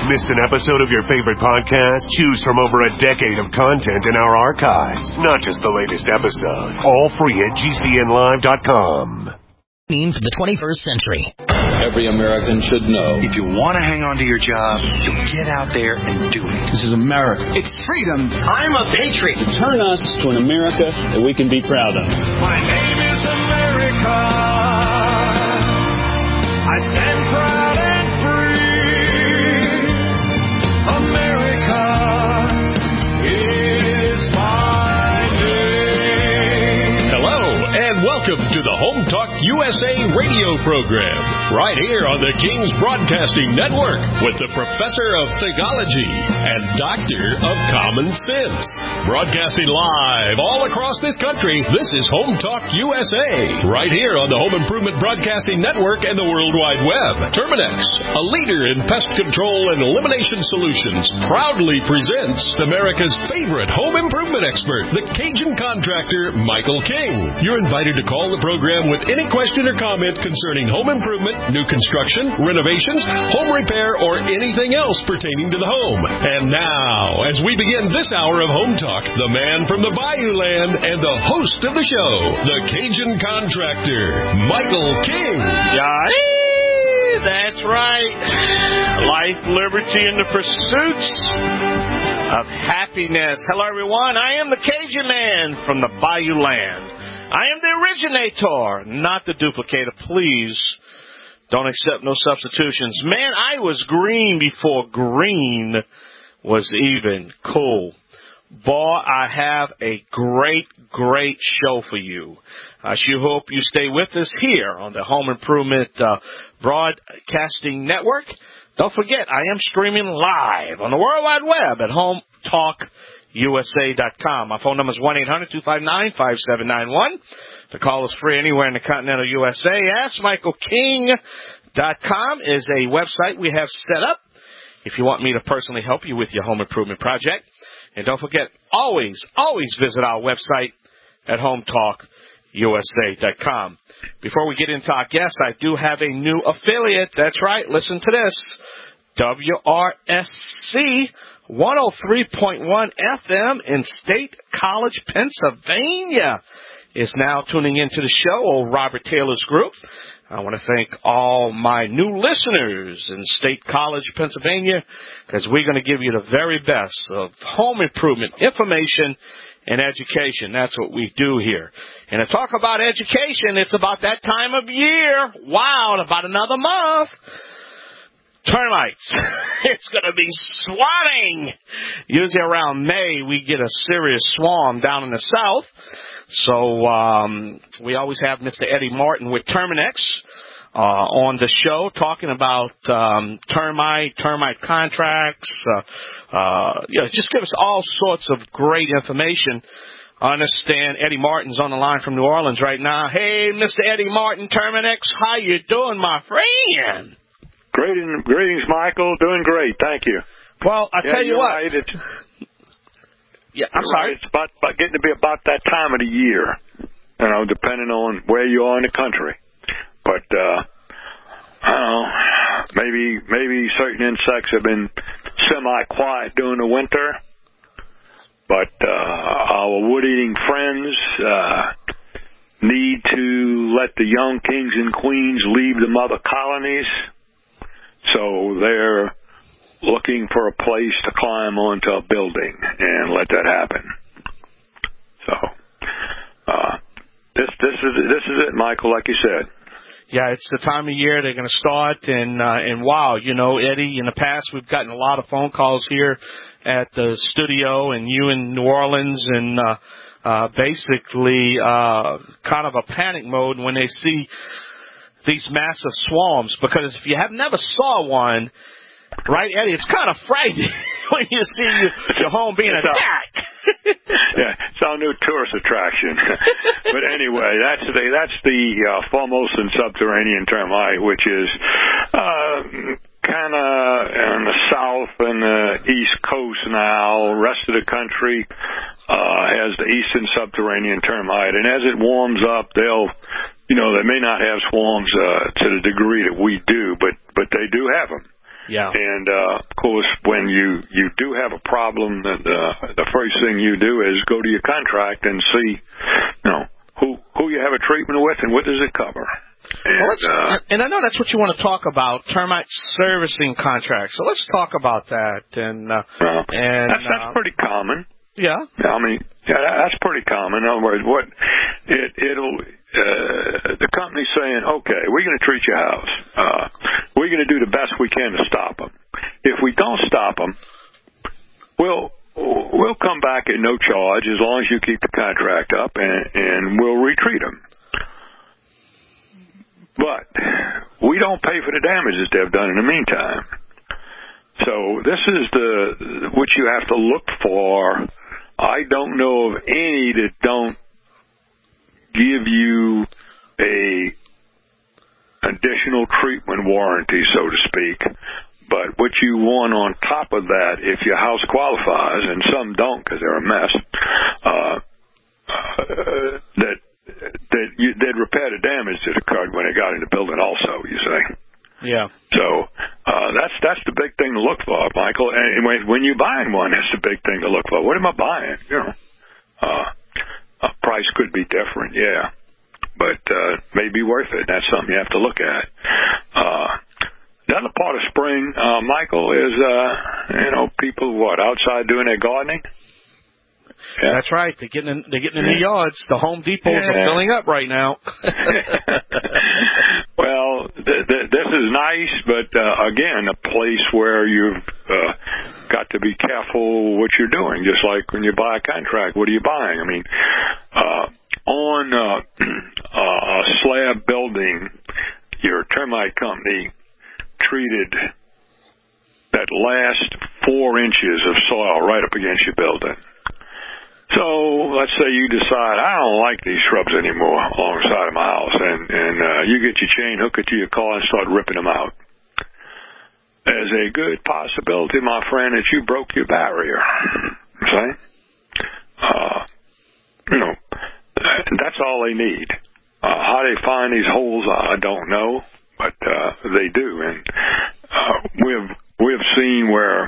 Missed an episode of your favorite podcast? Choose from over a decade of content in our archives. Not just the latest episode. All free at GCNlive.com. For the 21st century. Every American should know. If you want to hang on to your job, you get out there and do it. This is America. It's freedom. I'm a patriot. Turn us to an America that we can be proud of. My name is America. I stand proud and free. America is my name. Hello, and welcome to the Home Talk USA radio program, right here on the King's Broadcasting Network, with the Professor of Theology and Doctor of Common Sense. Broadcasting live all across this country, this is Home Talk USA, right here on the Home Improvement Broadcasting Network and the World Wide Web. Terminex, a leader in pest control and elimination solutions, proudly presents America's favorite home improvement expert, the Cajun contractor, Michael King. You're invited to call the program with any question or comment concerning home improvement, new construction, renovations, home repair, or anything else pertaining to the home. And now, as we begin this hour of Home Talk, the man from the Bayou Land and the host of the show, the Cajun contractor, Michael King. That's right. Life, liberty, and the pursuits of happiness. Hello, everyone. I am the Cajun man from the Bayou Land. I am the originator, not the duplicator. Please don't accept no substitutions. Man, I was green before green was even cool. Boy, I have a great, great show for you. I sure hope you stay with us here on the Home Improvement Broadcasting Network. Don't forget, I am streaming live on the World Wide Web at HomeTalkUSA.com. My phone number is 1-800-259-5791. The call is free anywhere in the continental USA. AskMichaelKing.com is a website we have set up if you want me to personally help you with your home improvement project. And don't forget, always visit our website at HomeTalkUSA.com. Before we get into our guests, I do have a new affiliate. That's right. Listen to this. WRSC 103.1 FM in State College, Pennsylvania is now tuning into the show, old Robert Taylor's group. I want to thank all my new listeners in State College, Pennsylvania, because we're going to give you the very best of home improvement information and education. That's what we do here. And to talk about education, it's about that time of year. Wow, in about another month. Termites. It's going to be swarming. Usually around May, we get a serious swarm down in the south. So we always have Mr. Eddie Martin with Terminex on the show talking about termite contracts. Just give us all sorts of great information. I understand Eddie Martin's on the line from New Orleans right now. Hey, Mr. Eddie Martin, Terminex, how you doing, my friend? Greetings, Michael. Doing great, thank you. Well, I tell you what. Right. I'm sorry. It's about getting to be about that time of the year, depending on where you are in the country. But maybe certain insects have been semi-quiet during the winter. But our wood-eating friends need to let the young kings and queens leave the mother colonies. So they're looking for a place to climb onto a building and let that happen. So this is it, Michael, like you said. Yeah, it's the time of year they're going to start, and wow, Eddie, in the past we've gotten a lot of phone calls here at the studio, and you in New Orleans, and basically kind of a panic mode when they see these massive swarms, because if you have never saw one, right, Eddie, it's kind of frightening when you see your home being attacked. Yeah, it's our new tourist attraction. But anyway, that's the Formosan subterranean termite, which is kind of on the south and the east coast now. The rest of the country has the eastern subterranean termite, and as it warms up, they may not have swarms to the degree that we do, but they do have them. Yeah. And, of course, when you do have a problem, the first thing you do is go to your contract and see, who you have a treatment with and what does it cover. And I know that's what you want to talk about, termite servicing contracts. So let's talk about that. And that's pretty common. Yeah. I mean, that's pretty common. In other words, the company's saying, okay, we're going to treat your house. We're going to do the best we can to stop them. If we don't stop them, we'll come back at no charge as long as you keep the contract up, and we'll retreat them. But we don't pay for the damages they've done in the meantime. So this is what you have to look for. I don't know of any that don't give you a additional treatment warranty, so to speak. But what you want on top of that, if your house qualifies, and some don't because they're a mess, they'd repair the damage that occurred when they got in the building also, you say. Yeah. So that's the big thing to look for, Michael. And when you're buying one, that's the big thing to look for. What am I buying? A price could be different, yeah, but may be worth it. That's something you have to look at. The other part of spring, Michael, is people outside doing their gardening. Yeah. That's right. They're getting in the yards. The Home Depots are filling up right now. Well, this is nice, but again, a place where you've got to be careful what you're doing. Just like when you buy a contract, what are you buying? I mean, on a slab building, your termite company treated that last 4 inches of soil right up against your building. So let's say you decide, I don't like these shrubs anymore alongside of my house, and you get your chain, hook it to your car, and start ripping them out. There's a good possibility, my friend, that you broke your barrier. See? That's all they need. How they find these holes, I don't know, but they do, and we've seen where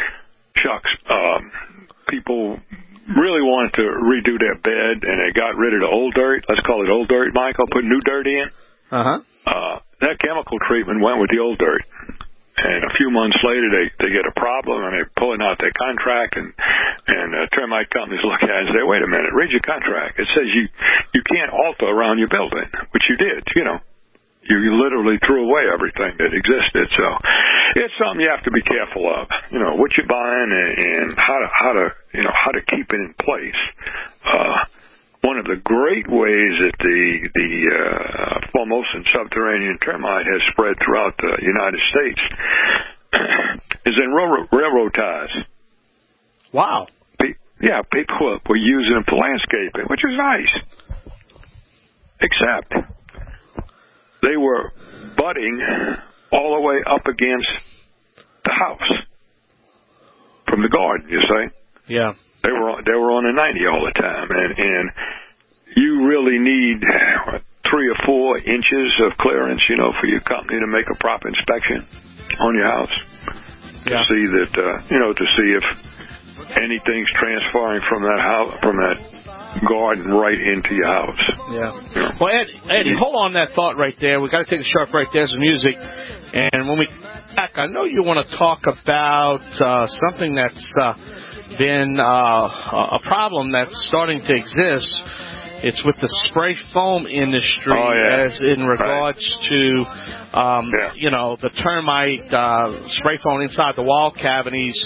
people really wanted to redo their bed, and they got rid of the old dirt. Let's call it old dirt, Michael. Put new dirt in. That chemical treatment went with the old dirt. And a few months later, they get a problem, and they're pulling out their contract, and termite companies look at it and say, wait a minute, read your contract. It says you can't alter around your building, which you did, You literally threw away everything that existed. So it's something you have to be careful of. What you're buying and how to keep it in place. One of the great ways that the Formosan subterranean termite has spread throughout the United States is in railroad ties. Wow. People were using them for landscaping, which is nice. Except they were butting all the way up against the house from the garden, you see? Yeah. They were on a 90 all the time, and you really need 3 or 4 inches of clearance, for your company to make a proper inspection on your house to see that, to see if anything's transferring from that house, from that garden right into your house. Yeah. Well, Eddie, hold on that thought right there. We got to take a sharp break. There's the music, and when we come back, I know you want to talk about something that's been a problem that's starting to exist. It's with the spray foam industry, as in regards to the termite spray foam inside the wall cavities.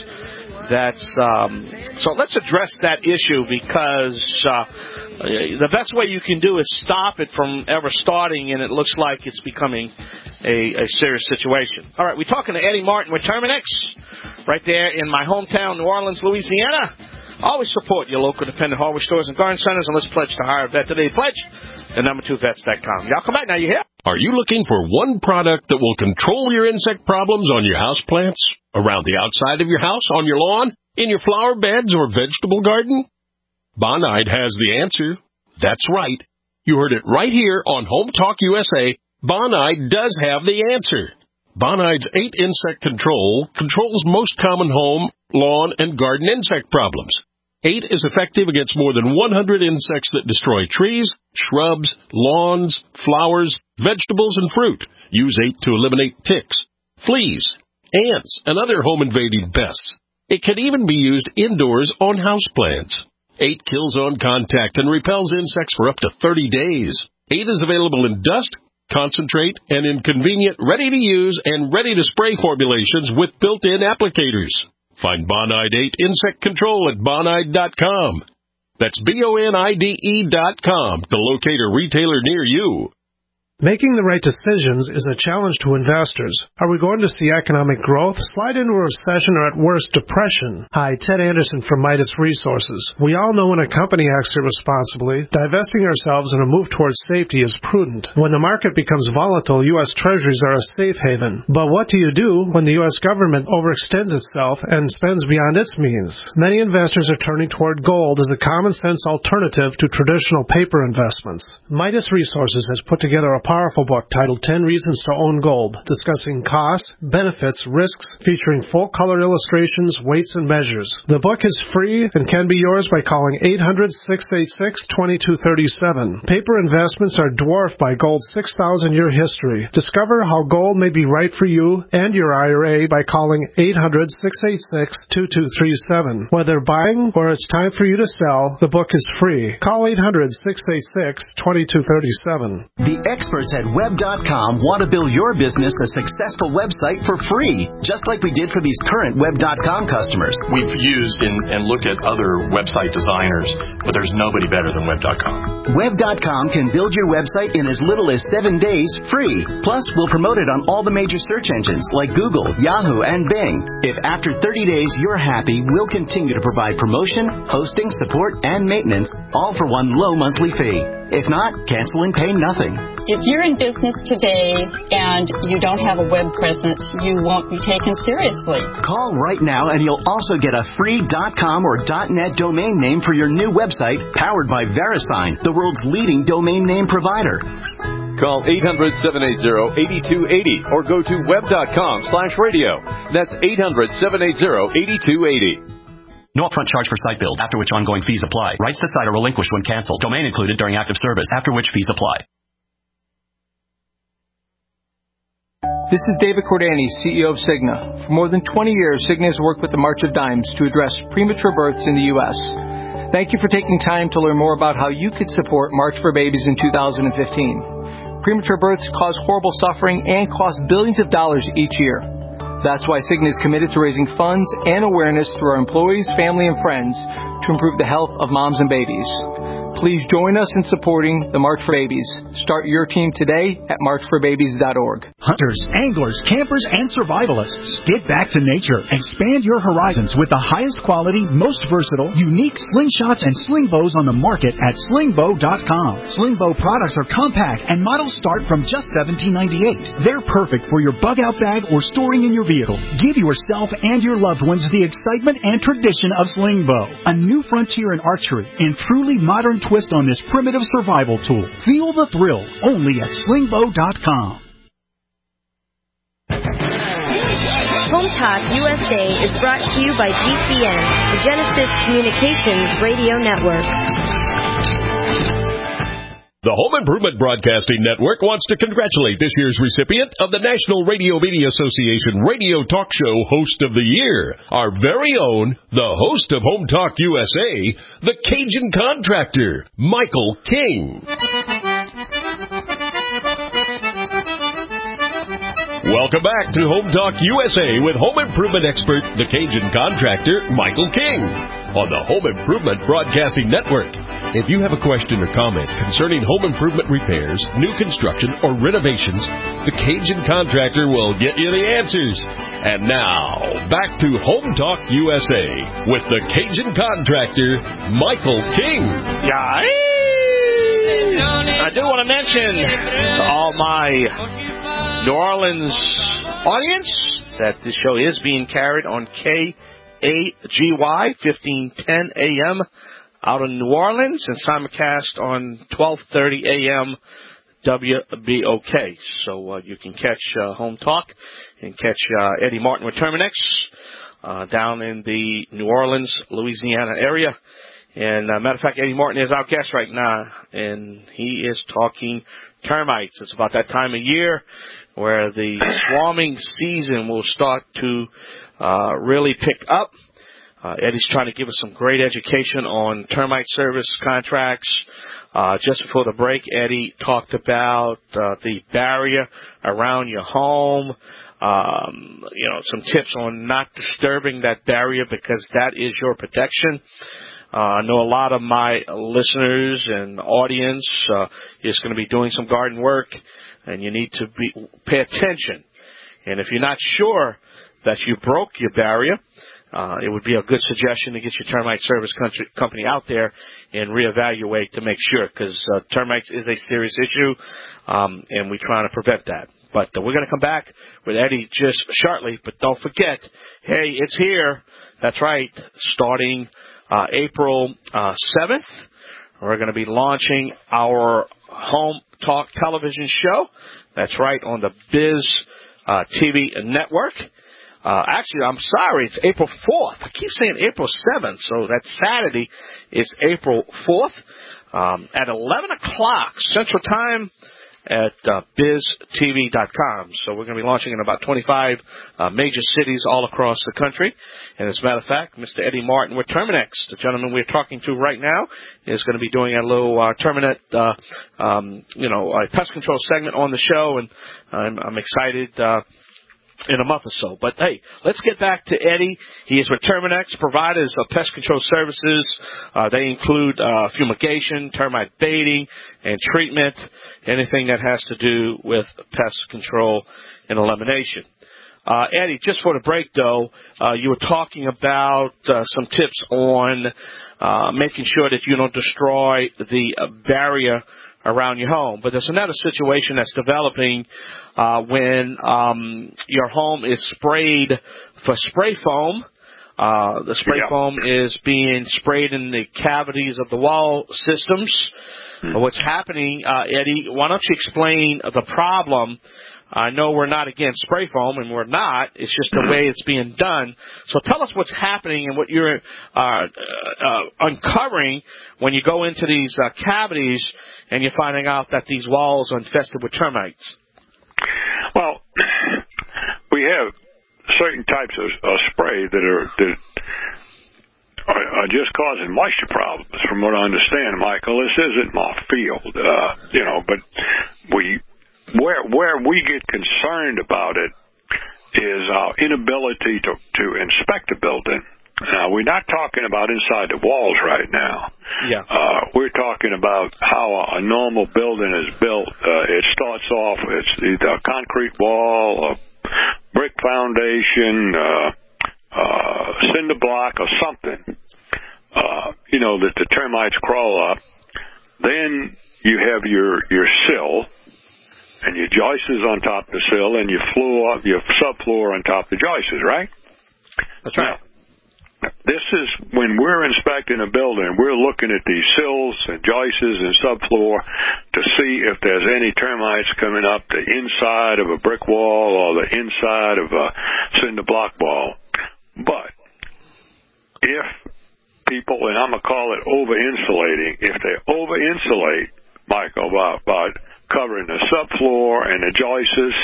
So let's address that issue, because the best way you can do is stop it from ever starting, and it looks like it's becoming a serious situation. All right, we're talking to Eddie Martin with Terminix right there in my hometown, New Orleans, Louisiana. Always support your local independent hardware stores and garden centers, and let's pledge to hire a vet today. Pledge the number2vets.com. Y'all come back now. You hear? Are you looking for one product that will control your insect problems on your houseplants, around the outside of your house, on your lawn, in your flower beds or vegetable garden? Bonide has the answer. That's right. You heard it right here on Home Talk USA. Bonide does have the answer. Bonide's 8 Insect Control controls most common home, lawn, and garden insect problems. 8 is effective against more than 100 insects that destroy trees, shrubs, lawns, flowers, vegetables, and fruit. Use 8 to eliminate ticks, fleas, ants, and other home-invading pests. It can even be used indoors on houseplants. 8 kills on contact and repels insects for up to 30 days. 8 is available in dust, concentrate, and in convenient, ready-to-use and ready-to-spray formulations with built-in applicators. Find Bonide 8 Insect Control at Bonide.com. That's BONIDE.com to locate a retailer near you. Making the right decisions is a challenge to investors. Are we going to see economic growth, slide into a recession, or at worst, depression? Hi, Ted Anderson from Midas Resources. We all know when a company acts irresponsibly, divesting ourselves in a move towards safety is prudent. When the market becomes volatile, U.S. Treasuries are a safe haven. But what do you do when the U.S. government overextends itself and spends beyond its means? Many investors are turning toward gold as a common-sense alternative to traditional paper investments. Midas Resources has put together a powerful book titled 10 Reasons to Own Gold, discussing costs, benefits, risks, featuring full-color illustrations, weights, and measures. The book is free and can be yours by calling 800-686-2237. Paper investments are dwarfed by gold's 6,000-year history. Discover how gold may be right for you and your IRA by calling 800-686-2237. Whether buying or it's time for you to sell, the book is free. Call 800-686-2237. The experts at Web.com want to build your business a successful website for free, just like we did for these current Web.com customers. We've used and looked at other website designers, but there's nobody better than Web.com. Web.com can build your website in as little as 7 days free. Plus, we'll promote it on all the major search engines like Google, Yahoo, and Bing. If after 30 days you're happy, we'll continue to provide promotion, hosting, support, and maintenance, all for one low monthly fee. If not, cancel and pay nothing. If you're in business today and you don't have a web presence, you won't be taken seriously. Call right now and you'll also get a free .com or .net domain name for your new website powered by VeriSign, the world's leading domain name provider. Call 800-780-8280 or go to web.com/radio. That's 800-780-8280. No upfront charge for site build, after which ongoing fees apply. Rights to site are relinquished when canceled. Domain included during active service, after which fees apply. This is David Cordani, CEO of Cigna. For more than 20 years, Cigna has worked with the March of Dimes to address premature births in the U.S. Thank you for taking time to learn more about how you could support March for Babies in 2015. Premature births cause horrible suffering and cost billions of dollars each year. That's why Cigna is committed to raising funds and awareness through our employees, family, and friends to improve the health of moms and babies. Please join us in supporting the March for Babies. Start your team today at marchforbabies.org. Hunters, anglers, campers, and survivalists, get back to nature. Expand your horizons with the highest quality, most versatile, unique slingshots and sling bows on the market at slingbow.com. Slingbow products are compact and models start from just $17.98. They're perfect for your bug-out bag or storing in your vehicle. Give yourself and your loved ones the excitement and tradition of Slingbow, a new frontier in archery and truly modern twist on this primitive survival tool. Feel the thrill only at slingbow.com. Home Talk USA is brought to you by GCN, the Genesis Communications Radio Network. The Home Improvement Broadcasting Network wants to congratulate this year's recipient of the National Radio Media Association Radio Talk Show Host of the Year, our very own, the host of Home Talk USA, the Cajun Contractor, Michael King. Welcome back to Home Talk USA with home improvement expert, the Cajun Contractor, Michael King, on the Home Improvement Broadcasting Network. If you have a question or comment concerning home improvement repairs, new construction, or renovations, the Cajun Contractor will get you the answers. And now, back to Home Talk USA with the Cajun Contractor, Michael King. Yeah. I do want to mention to all my New Orleans audience that this show is being carried on KAGY 1510 AM out in New Orleans and simulcast on 12:30 AM WBOK. So you can catch Home Talk and catch Eddie Martin with Terminex down in the New Orleans, Louisiana area. And matter of fact, Eddie Martin is our guest right now, and he is talking termites. It's about that time of year where the swarming season will start to really pick up. Eddie's trying to give us some great education on termite service contracts. Just before the break, Eddie talked about the barrier around your home. Some tips on not disturbing that barrier because that is your protection. I know a lot of my listeners and audience is going to be doing some garden work, and you need to pay attention. And if you're not sure that you broke your barrier, it would be a good suggestion to get your termite service company out there and reevaluate to make sure, because termites is a serious issue, and we're trying to prevent that. But we're going to come back with Eddie just shortly. But don't forget, hey, it's here. That's right, starting April 7th. We're going to be launching our Home Talk television show. That's right, on the Biz TV network. Actually, I'm sorry, it's April 4th. I keep saying April 7th, so that's Saturday. It's April 4th at 11 o'clock Central Time at biztv.com. So we're going to be launching in about 25 major cities all across the country. And as a matter of fact, Mr. Eddie Martin with Terminex, the gentleman we're talking to right now, is going to be doing a little Terminate, a pest control segment on the show, and I'm excited in a month or so. But, hey, let's get back to Eddie. He is with Terminex, providers of pest control services. They include fumigation, termite baiting, and treatment, anything that has to do with pest control and elimination. Eddie, just for the break, though, you were talking about some tips on making sure that you don't destroy the barrier around your home. But there's another situation that's developing when your home is sprayed for spray foam. The spray foam is being sprayed in the cavities of the wall systems. What's happening, Eddie, why don't you explain the problem? I know we're not against spray foam, and we're not. It's just the way it's being done. So tell us what's happening and what you're uncovering when you go into these cavities and you're finding out that these walls are infested with termites. Well, we have certain types of spray that are just causing moisture problems, from what I understand, Michael. This isn't my field, but where we get concerned about it is our inability to inspect a building. Now, we're not talking about inside the walls right now. Yeah. We're talking about how a normal building is built. It starts off, it's either a concrete wall, a brick foundation, cinder block, or something, that the termites crawl up. Then you have your sill, and your joists on top of the sill, and your subfloor on top of the joists, right? That's right. Now, this is when we're inspecting a building, we're looking at these sills and joists and subfloor to see if there's any termites coming up the inside of a brick wall or the inside of a cinder block wall. But if people, and I'm going to call it over-insulating, if they over-insulate, Michael, about covering the subfloor and the joists,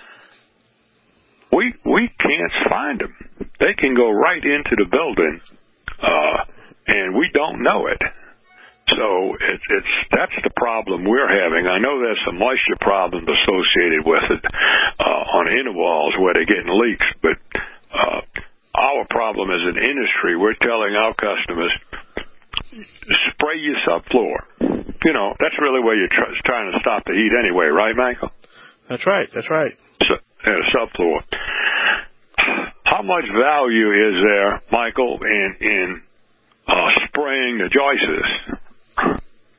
we can't find them. They can go right into the building, and we don't know it. So that's the problem we're having. I know there's some moisture problems associated with it on inner walls where they're getting leaks, but our problem as an industry, we're telling our customers, spray your subfloor. That's really where you're trying to stop the heat anyway, right, Michael? That's right. Subfloor. How much value is there, Michael, in spraying the joists?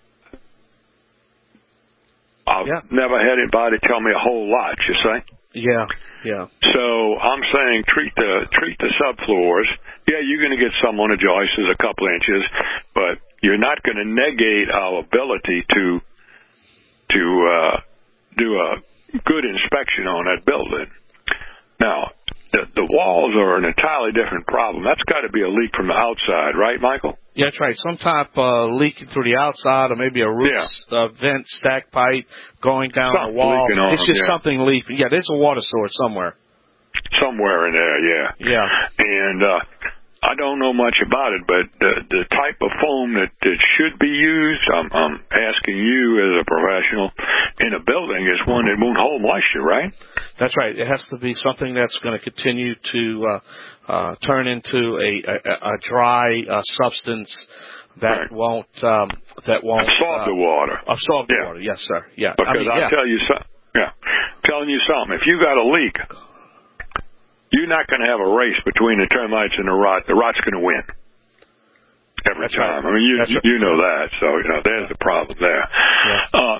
I've never had anybody tell me a whole lot, you say? Yeah. So I'm saying treat the subfloors. Yeah, you're going to get some on the joists, a couple inches, but you're not going to negate our ability to do a good inspection on that building. Now, the walls are an entirely different problem. That's got to be a leak from the outside, right, Michael? Yeah, that's right. Some type leaking through the outside, or maybe a roof vent, stack pipe going down the wall. It's just something leaking. Yeah, there's a water source somewhere. Somewhere in there, yeah. Yeah. And I don't know much about it, but the type of foam that should be used, I'm asking you as a professional in a building, is one that won't hold moisture, right? That's right. It has to be something that's going to continue to turn into a dry substance that won't absorb the water. Absorb the water, yes, sir. Yeah. Because I'll tell you something. Yeah, telling you something. If you got a leak, you're not going to have a race between the termites and the rot. The rot's going to win every time. Right. I mean, you know that. So, there's the problem there. Yeah.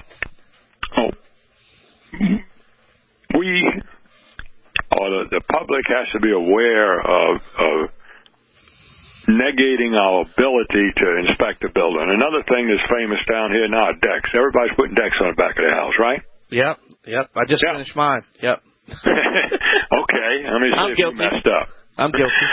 The public has to be aware of negating our ability to inspect the building. Another thing that's famous down here now are decks. Everybody's putting decks on the back of their house, right? Yep. I just finished mine. Yep. Okay. Let me see if you messed up. I'm guilty.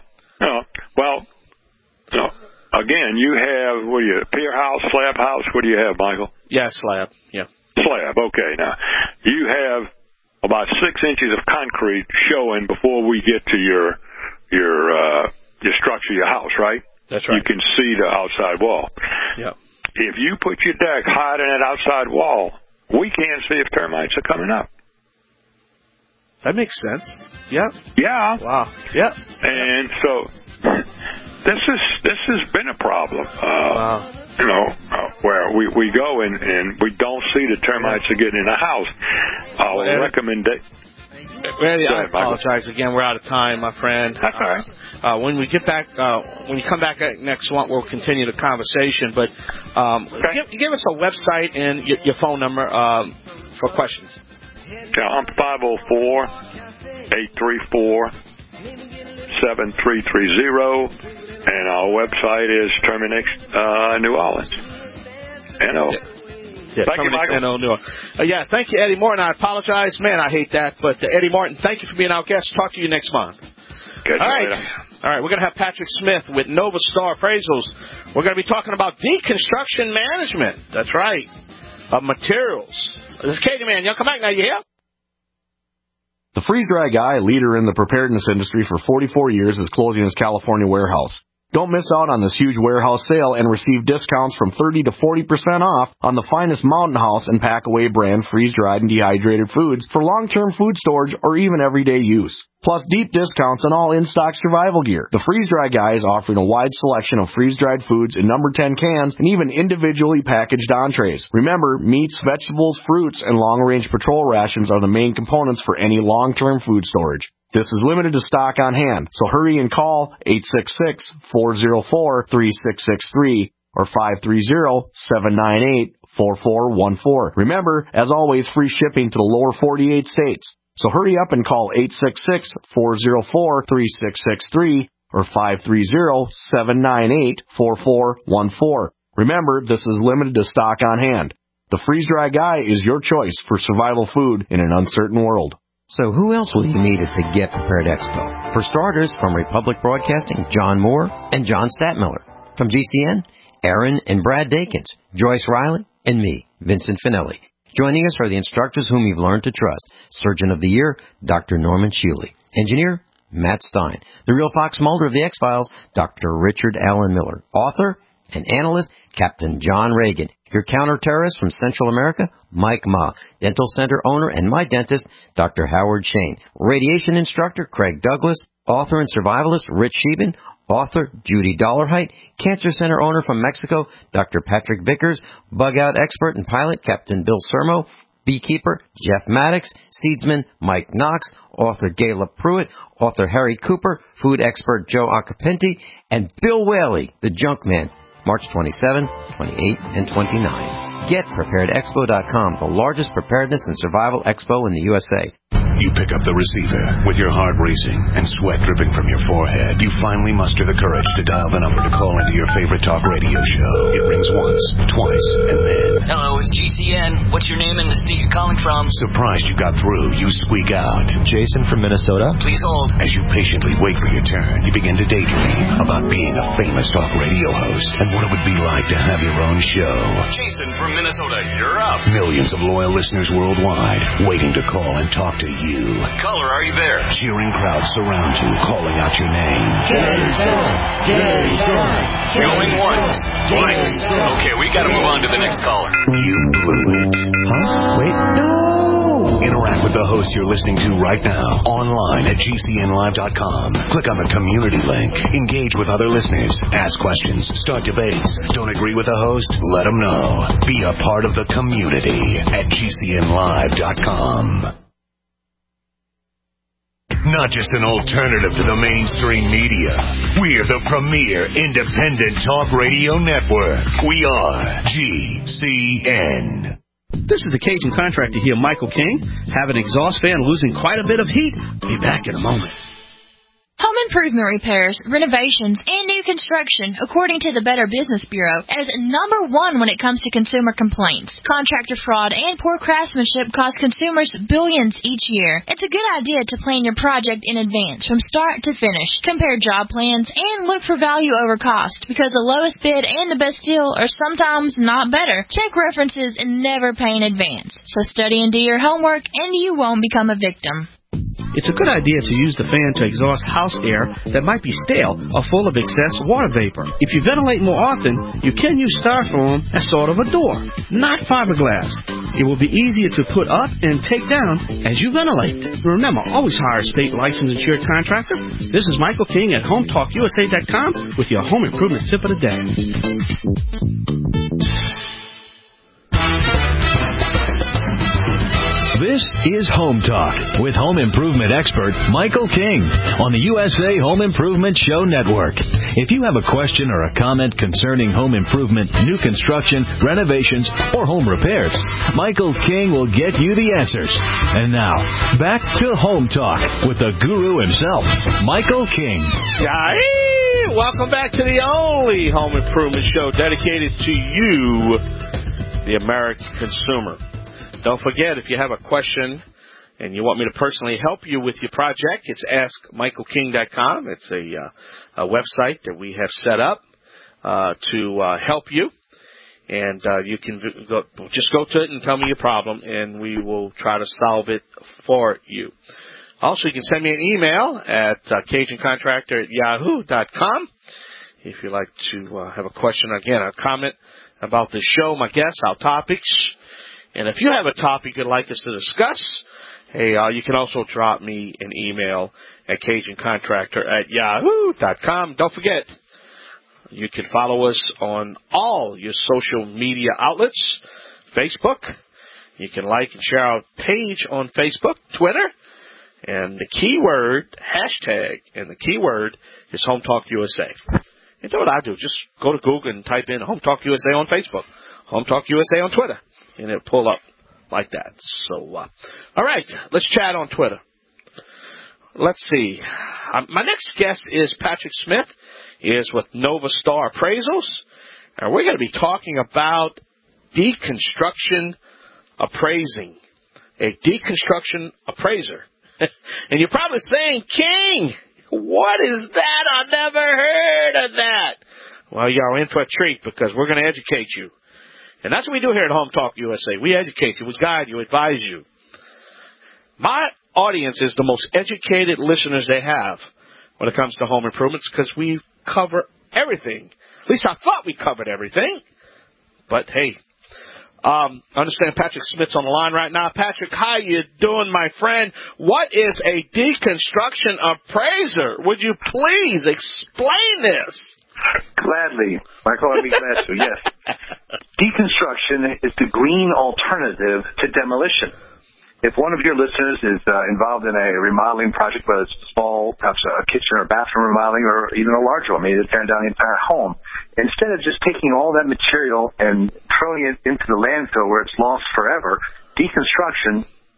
Again, you have, pier house, slab house? What do you have, Michael? Yeah, slab. Yeah. Slab. Okay. Now, you have about 6 inches of concrete showing before we get to your structure, your house, right? That's right. You can see the outside wall. Yep. If you put your deck higher than that outside wall, we can't see if termites are coming up. That makes sense. Yep. Yeah. Wow. Yep. And so this has been a problem. Where we go and we don't see the termites are getting in the house. Our recommendation. I apologize again. We're out of time, my friend. That's all right. When we get back, when you come back next month, we'll continue the conversation. But give us a website and your phone number for questions. Yeah, I'm 504-834-7330, and our website is Terminix New Orleans. NO. Yeah, thank you, Michael. NO New Orleans. Thank you, Eddie Morton. I apologize. Man, I hate that. But Eddie Morton, thank you for being our guest. Talk to you next month. All right. We're going to have Patrick Smith with Nova Star Appraisals. We're going to be talking about deconstruction management. That's right. Of materials. This is Katie Man. Y'all come back now. You hear? The Freeze Dry Guy, leader in the preparedness industry for 44 years, is closing his California warehouse. Don't miss out on this huge warehouse sale and receive discounts from 30 to 40% off on the finest Mountain House and Packaway brand freeze-dried and dehydrated foods for long-term food storage or even everyday use. Plus deep discounts on all in-stock survival gear. The Freeze Dry Guy is offering a wide selection of freeze-dried foods in number 10 cans and even individually packaged entrees. Remember, meats, vegetables, fruits, and long-range patrol rations are the main components for any long-term food storage. This is limited to stock on hand, so hurry and call 866-404-3663 or 530-798-4414. Remember, as always, free shipping to the lower 48 states. So hurry up and call 866-404-3663 or 530-798-4414. Remember, this is limited to stock on hand. The Freeze Dry Guy is your choice for survival food in an uncertain world. So who else will you need at the Get Prepared Expo? For starters, from Republic Broadcasting, John Moore and John Statmiller. From GCN, Aaron and Brad Dakins, Joyce Riley, and me, Vincent Finelli. Joining us are the instructors whom you've learned to trust. Surgeon of the Year, Dr. Norman Shealy. Engineer, Matt Stein. The real Fox Mulder of the X-Files, Dr. Richard Allen Miller. Author and analyst, Captain John Reagan. Your counter-terrorist from Central America, Mike Ma. Dental center owner and my dentist, Dr. Howard Shane. Radiation instructor, Craig Douglas. Author and survivalist, Rich Sheben. Author, Judy Dollarhite. Cancer center owner from Mexico, Dr. Patrick Vickers. Bug-out expert and pilot, Captain Bill Sermo. Beekeeper, Jeff Maddox. Seedsman, Mike Knox. Author, Gayla Pruitt. Author, Harry Cooper. Food expert, Joe Acapinti. And Bill Whaley, the junk man. March 27, 28, and 29. GetPreparedExpo.com, the largest preparedness and survival expo in the USA. You pick up the receiver. With your heart racing and sweat dripping from your forehead, you finally muster the courage to dial the number to call into your favorite talk radio show. It rings once, twice, and then... Hello, it's GCN. What's your name and the state you're calling from? Surprised you got through, you squeak out. Jason from Minnesota. Please hold. As you patiently wait for your turn, you begin to daydream about being a famous talk radio host and what it would be like to have your own show. Jason from Minnesota, you're up. Millions of loyal listeners worldwide waiting to call and talk to you. Caller, are you there? Cheering crowds surround you, calling out your name. Jason! Jason! Going once, twice. Okay, we gotta move on to the next caller. You blew it. Huh? Wait, no! Interact with the host you're listening to right now, online at GCNlive.com. Click on the community link. Engage with other listeners. Ask questions. Start debates. Don't agree with the host? Let them know. Be a part of the community at GCNlive.com. Not just an alternative to the mainstream media. We're the premier independent talk radio network. We are GCN. This is the Cajun Contractor here, Michael King. Have an exhaust fan losing quite a bit of heat? Be back in a moment. Home improvement repairs, renovations, and new construction, according to the Better Business Bureau, as number one when it comes to consumer complaints. Contractor fraud and poor craftsmanship cost consumers billions each year. It's a good idea to plan your project in advance, from start to finish. Compare job plans and look for value over cost, because the lowest bid and the best deal are sometimes not better. Check references and never pay in advance. So study and do your homework, and you won't become a victim. It's a good idea to use the fan to exhaust house air that might be stale or full of excess water vapor. If you ventilate more often, you can use styrofoam as sort of a door, not fiberglass. It will be easier to put up and take down as you ventilate. Remember, always hire a state licensed insured contractor. This is Michael King at HomeTalkUSA.com with your home improvement tip of the day. This is Home Talk with home improvement expert Michael King on the USA Home Improvement Show Network. If you have a question or a comment concerning home improvement, new construction, renovations, or home repairs, Michael King will get you the answers. And now, back to Home Talk with the guru himself, Michael King. Hey, welcome back to the only home improvement show dedicated to you, the American consumer. Don't forget, if you have a question and you want me to personally help you with your project, it's AskMichaelKing.com. It's a website that we have set up to help you. And you can just go to it and tell me your problem, and we will try to solve it for you. Also, you can send me an email at CajunContractor@yahoo.com if you'd like to have a question, again, a comment about the show, my guests, our topics. And if you have a topic you'd like us to discuss, hey, you can also drop me an email at CajunContractor@yahoo.com. Don't forget, you can follow us on all your social media outlets. Facebook, you can like and share our page on Facebook, Twitter, and the keyword, hashtag, and the keyword is Home Talk USA. And do what I do. Just go to Google and type in Home Talk USA on Facebook, Home Talk USA on Twitter. And it'll pull up like that. So, all right, let's chat on Twitter. Let's see. My next guest is Patrick Smith. He is with Nova Star Appraisals. And we're going to be talking about deconstruction appraising. A deconstruction appraiser. And you're probably saying, King, what is that? I've never heard of that. Well, y'all in for a treat because we're going to educate you. And that's what we do here at Home Talk USA. We educate you, we guide you, advise you. My audience is the most educated listeners they have when it comes to home improvements because we cover everything. At least I thought we covered everything. But, hey, understand Patrick Smith's on the line right now. Patrick, how you doing, my friend? What is a deconstruction appraiser? Would you please explain this? Gladly. Michael, I'd be glad to, yes. Deconstruction is the green alternative to demolition. If one of your listeners is involved in a remodeling project, whether it's small, perhaps a kitchen or bathroom remodeling, or even a larger one, maybe they're tearing down the entire home, instead of just taking all that material and throwing it into the landfill where it's lost forever, deconstruction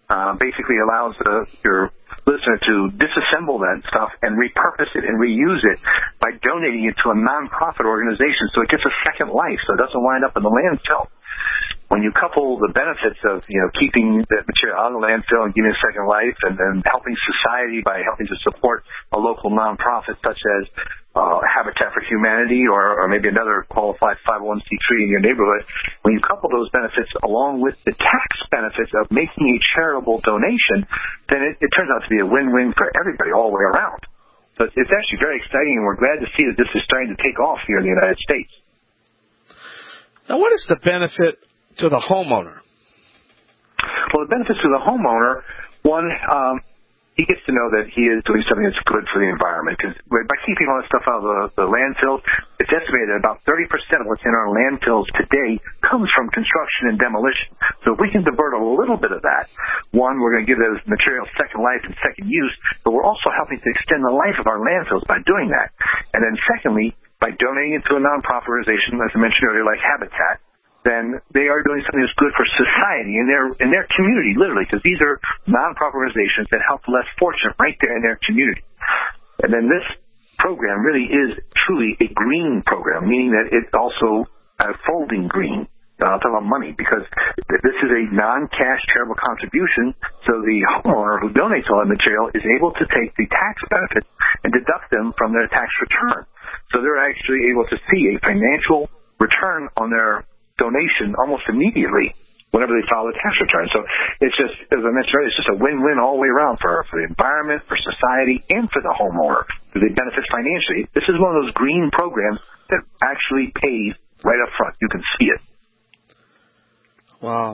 basically allows your listener to disassemble that stuff and repurpose it and reuse it by donating it to a nonprofit organization so it gets a second life, so it doesn't wind up in the landfill. When you couple the benefits of, keeping that material out of the landfill and giving it a second life, and then helping society by helping to support a local nonprofit such as Habitat for Humanity or maybe another qualified 501c3 in your neighborhood, when you couple those benefits along with the tax benefits of making a charitable donation, then it turns out to be a win-win for everybody all the way around. So it's actually very exciting, and we're glad to see that this is starting to take off here in the United States. Now, what is the benefit to the homeowner? Well, the benefits to the homeowner, one, he gets to know that he is doing something that's good for the environment. Because by keeping all that stuff out of the landfills, it's estimated that about 30% of what's in our landfills today comes from construction and demolition. So if we can divert a little bit of that, one, we're going to give those materials second life and second use, but we're also helping to extend the life of our landfills by doing that. And then secondly, by donating it to a nonprofit organization, as I mentioned earlier, like Habitat, then they are doing something that's good for society in their community, literally, because these are nonprofit organizations that help the less fortunate right there in their community. And then this program really is truly a green program, meaning that it's also folding green. I'm talking about money, because this is a non-cash charitable contribution, so the homeowner who donates all that material is able to take the tax benefits and deduct them from their tax return. So they're actually able to see a financial return on their donation almost immediately whenever they file a tax return. So it's just, as I mentioned earlier, it's just a win-win all the way around for the environment, for society, and for the homeowner. They benefit financially. This is one of those green programs that actually pays right up front. You can see it. Wow.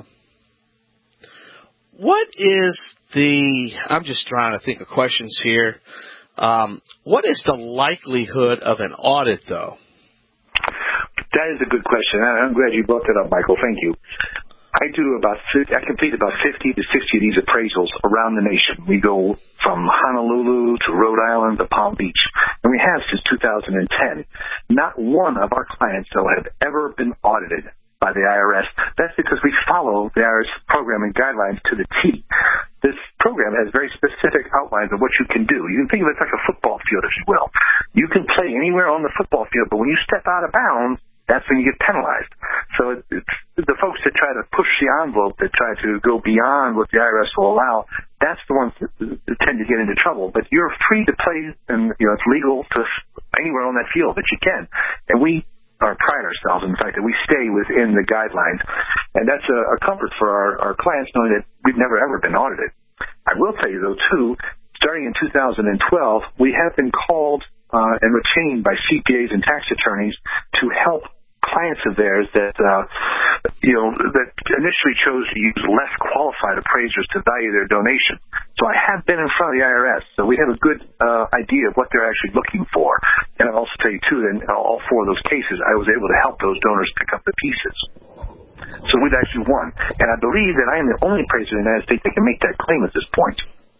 What is I'm just trying to think of questions here. What is the likelihood of an audit, though? That is a good question. I'm glad you brought that up, Michael. Thank you. I complete about 50 to 60 of these appraisals around the nation. We go from Honolulu to Rhode Island to Palm Beach, and we have since 2010. Not one of our clients, though, have ever been audited by the IRS. That's because we follow the IRS program and guidelines to the T. This program has very specific outlines of what you can do. You can think of it like a football field, if you will. You can play anywhere on the football field, but when you step out of bounds, that's when you get penalized. So it's the folks that try to push the envelope, that try to go beyond what the IRS will allow, that's the ones that tend to get into trouble. But you're free to play, and it's legal to anywhere on that field that you can. And we pride ourselves in the fact that we stay within the guidelines. And that's a comfort for our clients, knowing that we've never, ever been audited. I will tell you, though, too, starting in 2012, we have been called and retained by CPAs and tax attorneys to help clients of theirs that that initially chose to use less qualified appraisers to value their donation. So I have been in front of the IRS, so we have a good idea of what they're actually looking for. And I'll also tell you too that in all four of those cases, I was able to help those donors pick up the pieces. So we've actually won, and I believe that I am the only appraiser in the United States that can make that claim at this point.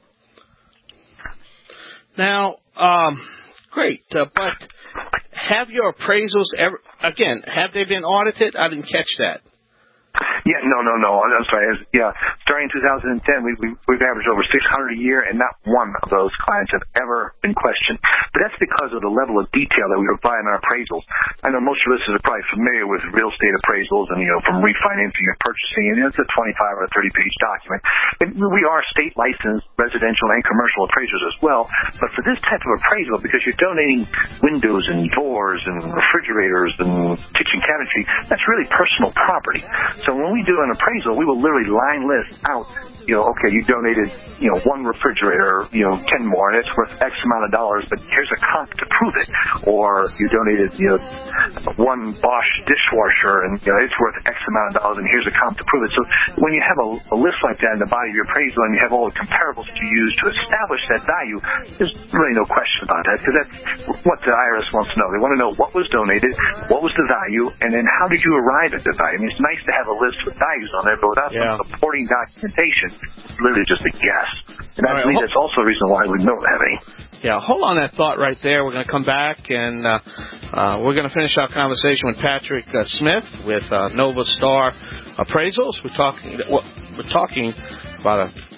Now, great, but have your appraisals ever, again, have they been audited? I didn't catch that. Yeah, no. I'm sorry. Starting in 2010, we've averaged over 600 a year, and not one of those clients have ever been questioned. But that's because of the level of detail that we provide in our appraisals. I know most of your listeners are probably familiar with real estate appraisals, and from refinancing and purchasing, and it's a 25 or 30-page document. And we are state licensed residential and commercial appraisers as well. But for this type of appraisal, because you're donating windows and doors and refrigerators and kitchen cabinetry, that's really personal property. So when we do an appraisal, we will literally line list out, okay, you donated, one refrigerator, 10 more, and it's worth X amount of dollars, but here's a comp to prove it. Or you donated, one Bosch dishwasher, and it's worth X amount of dollars, and here's a comp to prove it. So when you have a list like that in the body of your appraisal, and you have all the comparables to use to establish that value, there's really no question about that, because that's what the IRS wants to know. They want to know what was donated, what was the value, and then how did you arrive at the value. I mean, it's nice to have a list with values on there, but without some supporting documentation, it's literally just a guess. And I believe that's also the reason why we don't have any. Yeah, hold on that thought right there. We're going to come back, and we're going to finish our conversation with Patrick Smith with Nova Star Appraisals. We're talking about a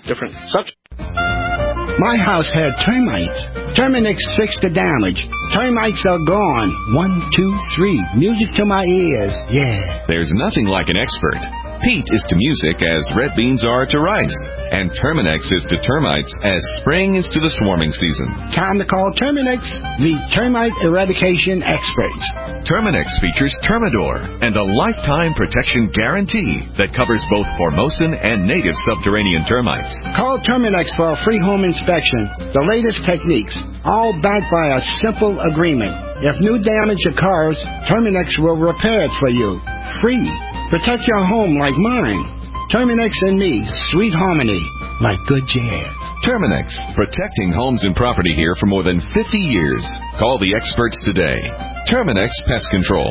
different subjects. My house had termites. Terminix fixed the damage. Termites are gone. 1, 2, 3. Music to my ears. Yeah. There's nothing like an expert. Peat is to music as red beans are to rice, and Terminix is to termites as spring is to the swarming season. Time to call Terminix, the termite eradication experts. Terminix features Termidor and a lifetime protection guarantee that covers both Formosan and native subterranean termites. Call Terminix for a free home inspection. The latest techniques, all backed by a simple agreement. If new damage occurs, Terminix will repair it for you. Free. Protect your home like mine. Terminix and me, sweet harmony, like good jazz. Terminix, protecting homes and property here for more than 50 years. Call the experts today. Terminix Pest Control,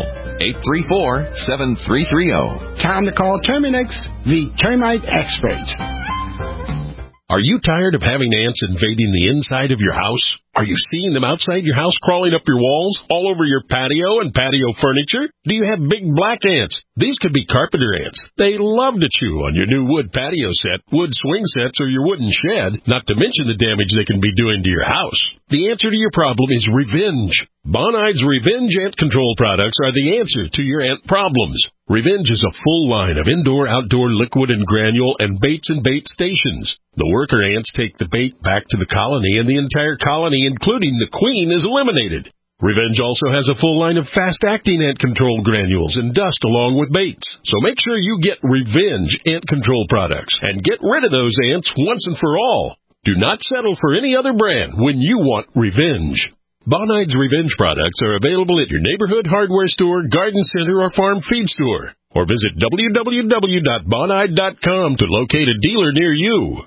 834-7330. Time to call Terminix, the termite experts. Are you tired of having ants invading the inside of your house? Are you seeing them outside your house crawling up your walls, all over your patio and patio furniture? Do you have big black ants? These could be carpenter ants. They love to chew on your new wood patio set, wood swing sets, or your wooden shed, not to mention the damage they can be doing to your house. The answer to your problem is Revenge. Bonnide's Revenge Ant Control products are the answer to your ant problems. Revenge is a full line of indoor-outdoor liquid and granule and baits and bait stations. The worker ants take the bait back to the colony, and the entire colony, including the queen, is eliminated. Revenge also has a full line of fast-acting ant control granules and dust along with baits. So make sure you get Revenge Ant Control products and get rid of those ants once and for all. Do not settle for any other brand when you want Revenge. Bonnide's Revenge products are available at your neighborhood hardware store, garden center, or farm feed store. Or visit www.bonnide.com to locate a dealer near you.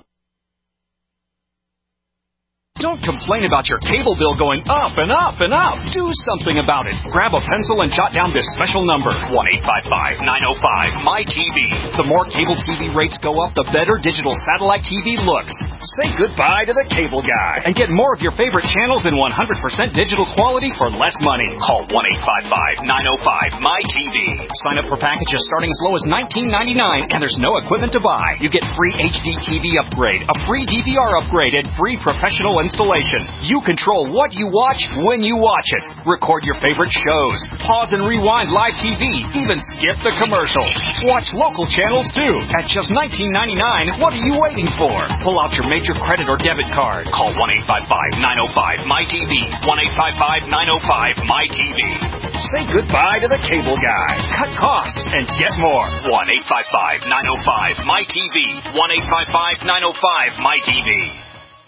Don't complain about your cable bill going up and up and up. Do something about it. Grab a pencil and jot down this special number, 1-855-905-MY-TV. The more cable TV rates go up, the better digital satellite TV looks. Say goodbye to the cable guy and get more of your favorite channels in 100% digital quality for less money. Call 1-855-905-MY-TV. Sign up for packages starting as low as $19.99, and there's no equipment to buy. You get free HD TV upgrade, a free DVR upgrade, and free professional installation. You control what you watch when you watch it. Record your favorite shows. Pause and rewind live TV. Even skip the commercials. Watch local channels too. At just $19.99, what are you waiting for? Pull out your major credit or debit card. Call 1-855-905-MY-TV. 1-855-905-MY-TV. Say goodbye to the cable guy. Cut costs and get more. 1-855-905-MY-TV. 1-855-905-MY-TV.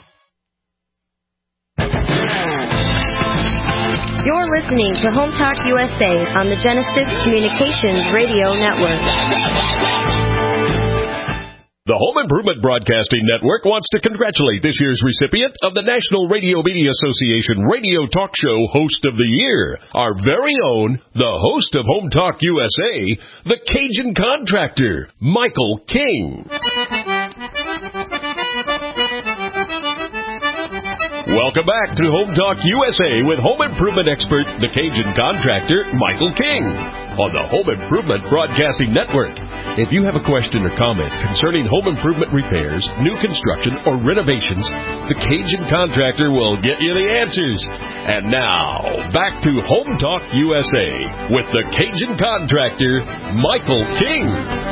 You're listening to Home Talk USA on the Genesis Communications Radio Network. The Home Improvement Broadcasting Network wants to congratulate this year's recipient of the National Radio Media Association Radio Talk Show Host of the Year, our very own, the host of Home Talk USA, the Cajun Contractor, Michael King. Welcome back to Home Talk USA with home improvement expert, the Cajun Contractor, Michael King, on the Home Improvement Broadcasting Network. If you have a question or comment concerning home improvement repairs, new construction, or renovations, the Cajun Contractor will get you the answers. And now, back to Home Talk USA with the Cajun Contractor, Michael King.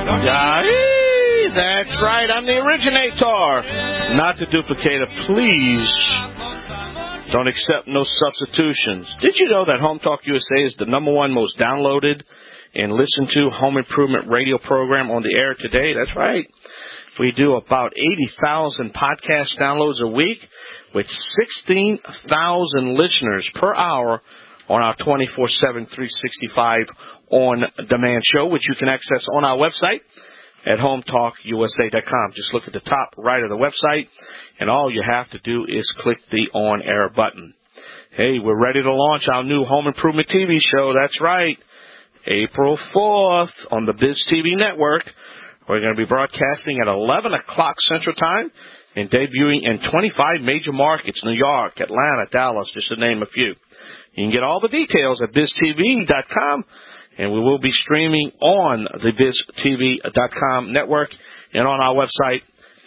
That's right, I'm the originator. Not the duplicator, please. Don't accept no substitutions. Did you know that Home Talk USA is the #1 most downloaded and listened to home improvement radio program on the air today? That's right. We do about 80,000 podcast downloads a week with 16,000 listeners per hour on our 24/7, 365 on-demand show, which you can access on our website at HomeTalkUSA.com. Just look at the top right of the website, and all you have to do is click the on-air button. Hey, we're ready to launch our new home improvement TV show. That's right. April 4th on the Biz TV network. We're going to be broadcasting at 11 o'clock Central Time and debuting in 25 major markets, New York, Atlanta, Dallas, just to name a few. You can get all the details at BizTV.com. And we will be streaming on the BizTV.com network and on our website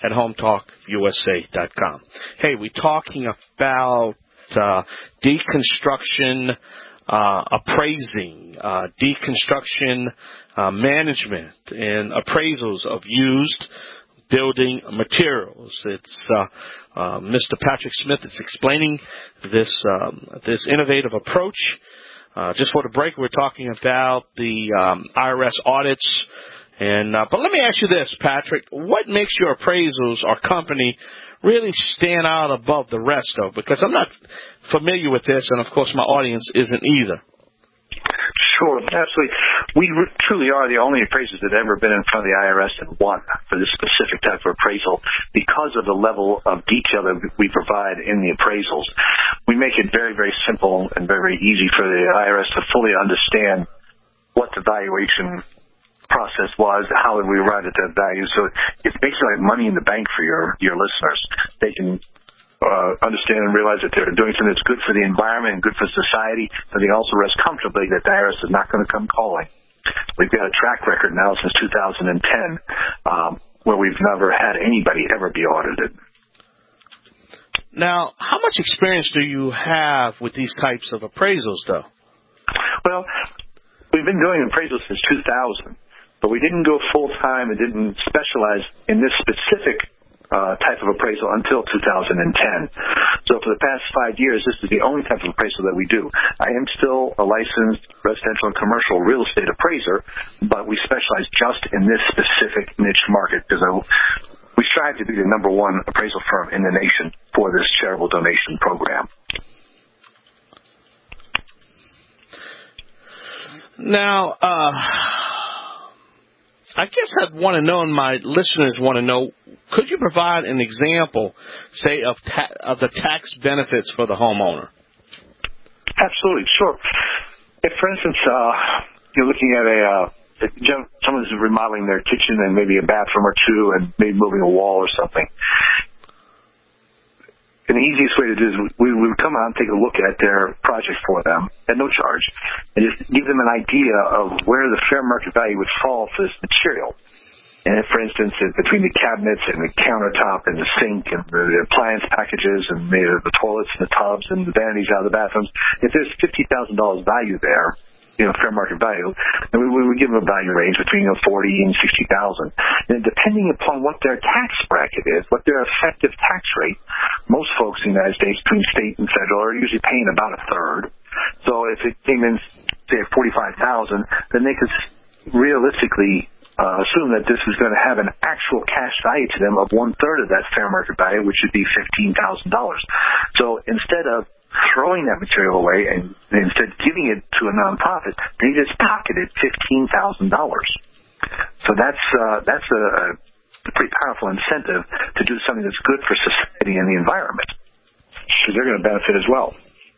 at HometalkUSA.com. Hey, we're talking about deconstruction appraising, deconstruction management, and appraisals of used building materials. It's Mr. Patrick Smith is explaining this innovative approach. Just for the break, we're talking about the IRS audits. But let me ask you this, Patrick. What makes your appraisals or company really stand out above the rest, though? Because I'm not familiar with this, and, of course, my audience isn't either. Sure, absolutely. We truly are the only appraisers that have ever been in front of the IRS and won for this specific type of appraisal because of the level of detail that we provide in the appraisals. We make it very, very simple and very easy for the IRS to fully understand what the valuation process was, how we arrived at that value. So it's basically like money in the bank for your listeners. They can understand and realize that they're doing something that's good for the environment and good for society, but they also rest comfortably that the IRS is not going to come calling. We've got a track record now since 2010 where we've never had anybody ever be audited. Now, how much experience do you have with these types of appraisals, though? Well, we've been doing appraisals since 2000, but we didn't go full-time and didn't specialize in this specific type of appraisal until 2010. So for the past 5 years, this is the only type of appraisal that we do. I am still a licensed residential and commercial real estate appraiser, but we specialize just in this specific niche market because we strive to be the number one appraisal firm in the nation for this charitable donation program. Now, I guess I'd want to know, and my listeners want to know, could you provide an example, say, of the tax benefits for the homeowner? Absolutely, sure. If, for instance, you're looking at someone's remodeling their kitchen and maybe a bathroom or two and maybe moving a wall or something, and the easiest way to do is we would come out and take a look at their project for them at no charge and just give them an idea of where the fair market value would fall for this material. And if, for instance, between the cabinets and the countertop and the sink and the appliance packages and the toilets and the tubs and the vanities out of the bathrooms, if there's $50,000 value there, fair market value, and we would give them a value range between $40,000 and $60,000. And depending upon what their tax bracket is, what their effective tax rate, most folks in the United States, between state and federal, are usually paying about a third. So if it came in, say, at $45,000, then they could realistically assume that this is going to have an actual cash value to them of 1/3 of that fair market value, which would be $15,000. So instead of throwing that material away and instead giving it to a nonprofit, they just pocketed $15,000. So that's a pretty powerful incentive to do something that's good for society and the environment. So they're going to benefit as well.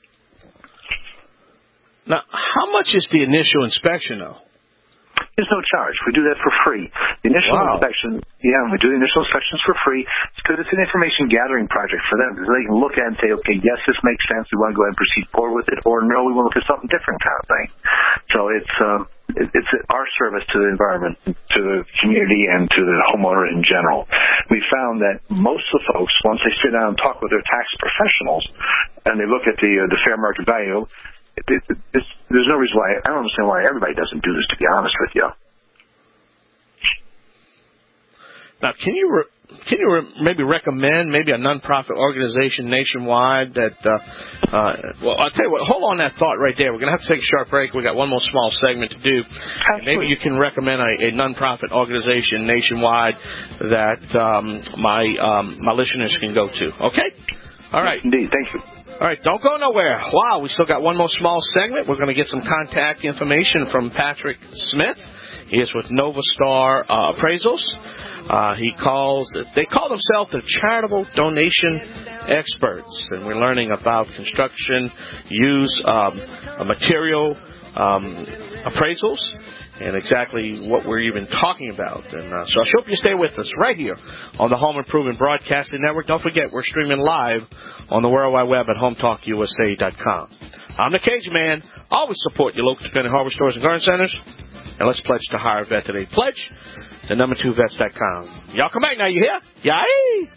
Now, how much is the initial inspection, though? There's no charge. We do that for free. The initial inspection, we do the initial inspections for free. It's because it's an information gathering project for them. Because they can look at it and say, okay, yes, this makes sense. We want to go ahead and proceed forward with it, or no, we want to look at something different kind of thing. So it's our service to the environment, to the community, and to the homeowner in general. We found that most of the folks, once they sit down and talk with their tax professionals, and they look at the fair market value, there's no reason why. I don't understand why everybody doesn't do this, to be honest with you. Now, can you maybe recommend maybe a nonprofit organization nationwide that? Well, I'll tell you what. Hold on that thought right there. We're going to have to take a short break. We got one more small segment to do. Maybe you can recommend a nonprofit organization nationwide that my listeners can go to. Okay. All right. Indeed. Thank you. All right, don't go nowhere. Wow, we still got one more small segment. We're going to get some contact information from Patrick Smith. He is with Nova Star Appraisals. They call themselves the charitable donation experts, and we're learning about construction, use material appraisals, and exactly what we're even talking about. And so I hope you stay with us right here on the Home Improvement Broadcasting Network. Don't forget, we're streaming live on the World Wide Web at HometalkUSA.com. I'm the Cajun Man. Always support your local independent hardware stores and garden centers. And let's pledge to hire a vet today. Pledge to number2vets.com. Y'all come back now, you hear? Yay!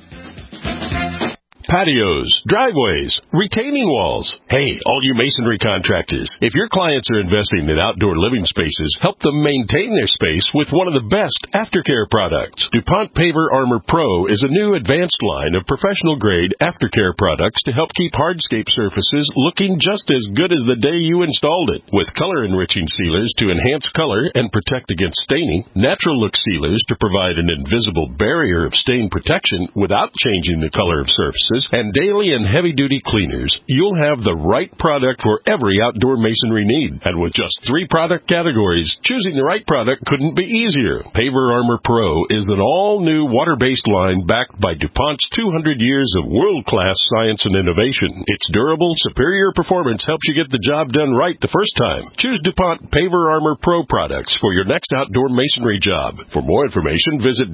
Patios, driveways, retaining walls. Hey, all you masonry contractors, if your clients are investing in outdoor living spaces, help them maintain their space with one of the best aftercare products. DuPont Paver Armor Pro is a new advanced line of professional-grade aftercare products to help keep hardscape surfaces looking just as good as the day you installed it. With color-enriching sealers to enhance color and protect against staining, natural look sealers to provide an invisible barrier of stain protection without changing the color of surfaces, and daily and heavy-duty cleaners, you'll have the right product for every outdoor masonry need. And with just 3 product categories, choosing the right product couldn't be easier. Paver Armor Pro is an all-new water-based line backed by DuPont's 200 years of world-class science and innovation. Its durable, superior performance helps you get the job done right the first time. Choose DuPont Paver Armor Pro products for your next outdoor masonry job. For more information, visit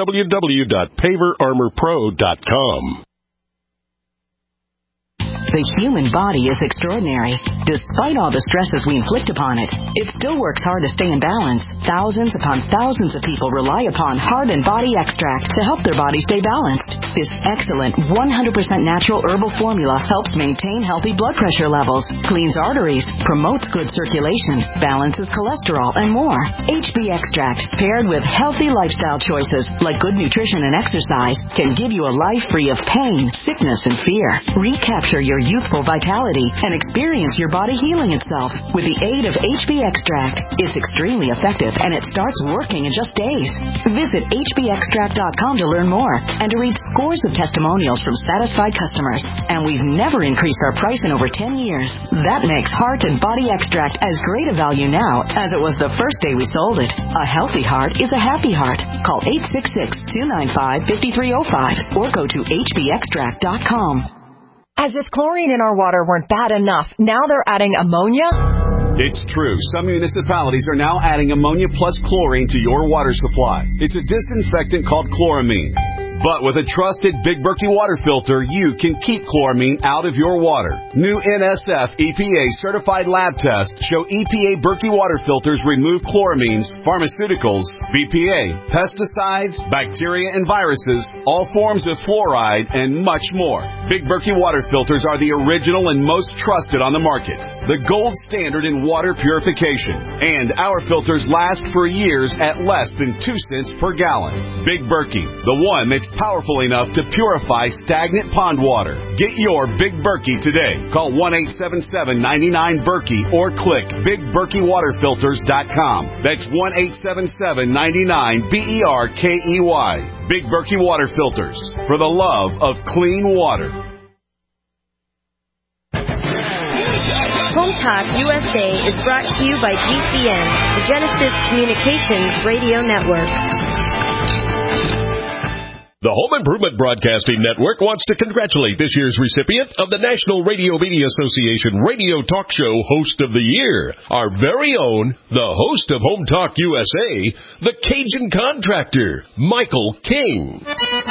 www.paverarmorpro.com. The human body is extraordinary. Despite all the stresses we inflict upon it, it still works hard to stay in balance. Thousands upon thousands of people rely upon Heart and Body Extract to help their body stay balanced. This excellent 100% natural herbal formula helps maintain healthy blood pressure levels, cleans arteries, promotes good circulation, balances cholesterol, and more. HB Extract, paired with healthy lifestyle choices like good nutrition and exercise, can give you a life free of pain, sickness, and fear. Recapture your youthful vitality and experience your body healing itself with the aid of HB Extract. It's extremely effective and it starts working in just days. Visit hbextract.com to learn more and to read scores of testimonials from satisfied customers. And we've never increased our price in over 10 years. That makes Heart and Body Extract as great a value now as it was the first day we sold it. A healthy heart is a happy heart. Call 866-295-5305 or go to hbextract.com. As if chlorine in our water weren't bad enough, now they're adding ammonia? It's true. Some municipalities are now adding ammonia plus chlorine to your water supply. It's a disinfectant called chloramine. But with a trusted Big Berkey water filter, you can keep chloramine out of your water. New NSF EPA certified lab tests show EPA Berkey water filters remove chloramines, pharmaceuticals, BPA, pesticides, bacteria and viruses, all forms of fluoride, and much more. Big Berkey water filters are the original and most trusted on the market. The gold standard in water purification. And our filters last for years at less than 2 cents per gallon. Big Berkey, the one that's powerful enough to purify stagnant pond water. Get your Big Berkey today. Call 1-877-99-BERKEY or click BigBerkeyWaterFilters.com. That's 1-877-99-BERKEY. Big Berkey Water Filters, for the love of clean water. Home Talk USA is brought to you by GCN, the Genesis Communications Radio Network. The Home Improvement Broadcasting Network wants to congratulate this year's recipient of the National Radio Media Association Radio Talk Show Host of the Year, our very own, the host of Home Talk USA, the Cajun Contractor, Michael King.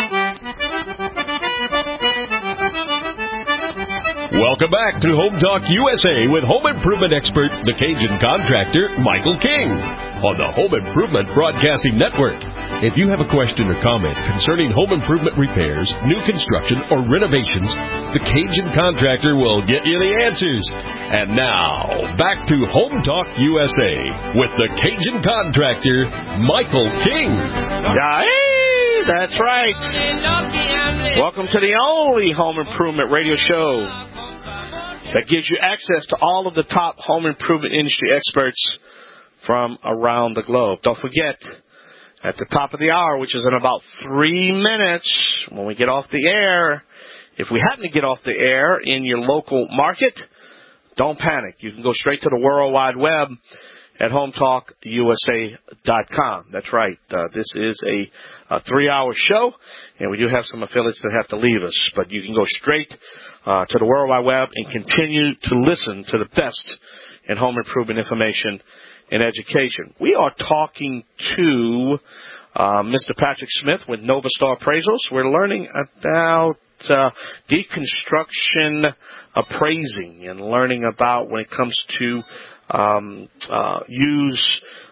Welcome back to Home Talk USA with home improvement expert, the Cajun Contractor, Michael King, on the Home Improvement Broadcasting Network. If you have a question or comment concerning home improvement repairs, new construction, or renovations, the Cajun Contractor will get you the answers. And now, back to Home Talk USA with the Cajun Contractor, Michael King. Hey, that's right. Welcome to the only home improvement radio show that gives you access to all of the top home improvement industry experts from around the globe. Don't forget, at the top of the hour, which is in about 3 minutes, when we get off the air, if we happen to get off the air in your local market, don't panic. You can go straight to the World Wide Web at HomeTalkUSA.com. That's right. This is a 3-hour show, and we do have some affiliates that have to leave us. But you can go straight to the World Wide Web and continue to listen to the best in home improvement information and education. We are talking to Mr. Patrick Smith with Nova Star Appraisals. We're learning about deconstruction appraising and learning about when it comes to use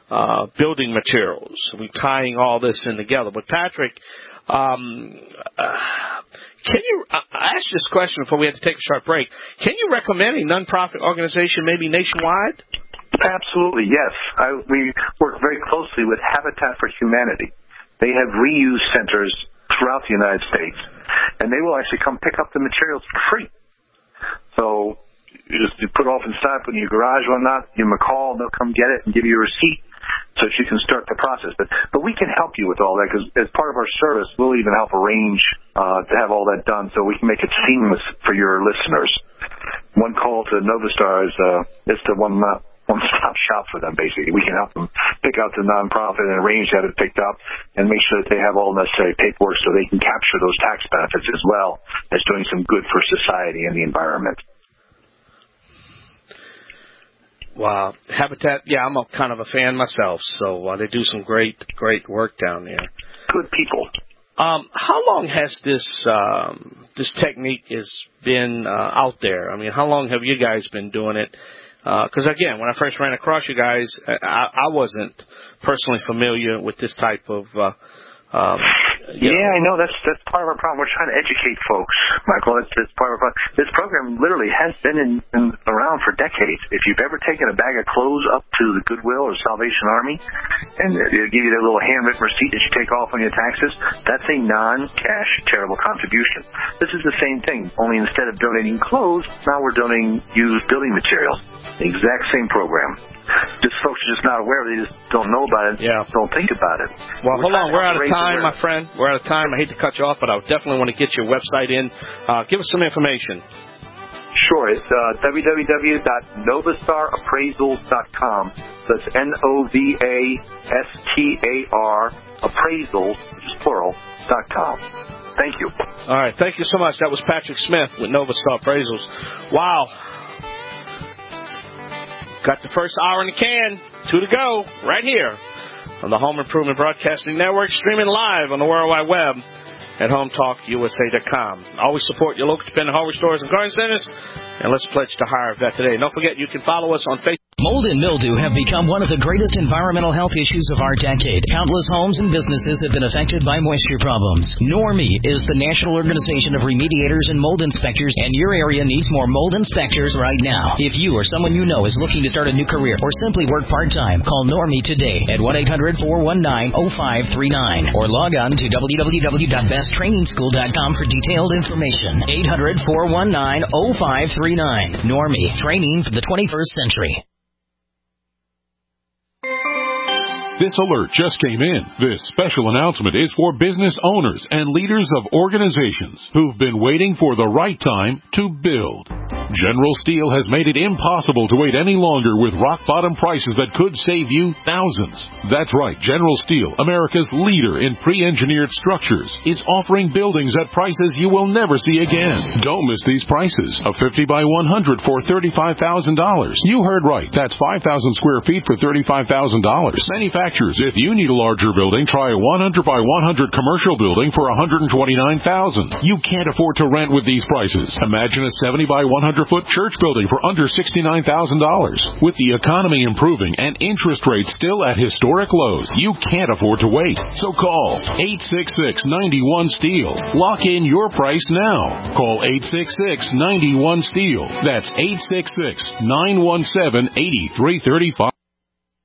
building materials. We're tying all this in together. But Patrick, can you, I asked this question before we had to take a short break. Can you recommend a nonprofit organization maybe nationwide? Absolutely, yes. We work very closely with Habitat for Humanity. They have reuse centers throughout the United States, and they will actually come pick up the materials for free. So you just put off and stop in your garage or whatnot, give them a call, and they'll come get it and give you a receipt so that you can start the process. But we can help you with all that, because as part of our service, we'll even help arrange to have all that done so we can make it seamless for your listeners. One call to Novastar is the one-stop shop for them, basically. We can help them pick out the nonprofit and arrange to have it picked up and make sure that they have all necessary paperwork so they can capture those tax benefits as well as doing some good for society and the environment. Wow. Habitat, yeah, I'm kind of a fan myself, so they do some great work down there. Good people. How long has this technique has been out there? I mean, how long have you guys been doing it? Because, again, when I first ran across you guys, I wasn't personally familiar with this type of I know. That's part of our problem. We're trying to educate folks, Michael. That's part of our problem. This program literally has been around for decades. If you've ever taken a bag of clothes up to the Goodwill or Salvation Army and they'll give you that little handwritten receipt that you take off on your taxes, that's a non-cash charitable contribution. This is the same thing, only instead of donating clothes, now we're donating used building materials. The exact same program. Just folks are just not aware. They just don't know about it. Yeah. Don't think about it. Well, hold on. We're out of time, my friend. We're out of time. I hate to cut you off, but I definitely want to get your website in. Give us some information. Sure. It's www.novastarappraisals.com. That's NOVASTAR appraisals, which is plural, .com. Thank you. All right. Thank you so much. That was Patrick Smith with Novastar Appraisals. Wow. Got the first hour in the can. 2 to go right here on the Home Improvement Broadcasting Network, streaming live on the World Wide Web at HometalkUSA.com. Always support your local independent hardware stores and garden centers, and let's pledge to hire a vet today. And don't forget, you can follow us on Facebook. Mold and mildew have become one of the greatest environmental health issues of our decade. Countless homes and businesses have been affected by moisture problems. NORMI is the National Organization of Remediators and Mold Inspectors, and your area needs more mold inspectors right now. If you or someone you know is looking to start a new career or simply work part-time, call NORMI today at 1-800-419-0539 or log on to www.besttrainingschool.com for detailed information. 800-419-0539. NORMI, training for the 21st century. This alert just came in. This special announcement is for business owners and leaders of organizations who've been waiting for the right time to build. General Steel has made it impossible to wait any longer with rock-bottom prices that could save you thousands. That's right, General Steel, America's leader in pre-engineered structures, is offering buildings at prices you will never see again. Don't miss these prices. A 50 by 100 for $35,000. You heard right. That's 5,000 square feet for $35,000. Manufacturers, if you need a larger building, try a 100 by 100 commercial building for $129,000. You can't afford to rent with these prices. Imagine a 70 by 100-foot church building for under $69,000. With the economy improving and interest rates still at historic lows, you can't afford to wait. So call 866-91-STEEL. Lock in your price now. Call 866-91-STEEL. That's 866-917-8335.